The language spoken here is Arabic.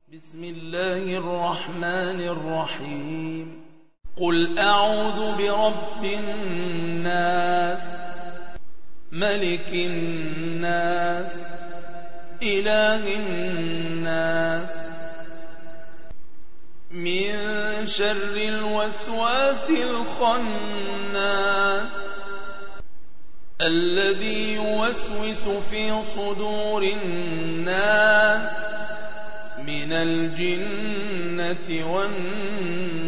بسم الله الرحمن الرحيم قل أعوذ برب الناس ملك الناس إله الناس من شر الوسواس الخناس الذي يوسوس في صدور الناس من الجنة والناس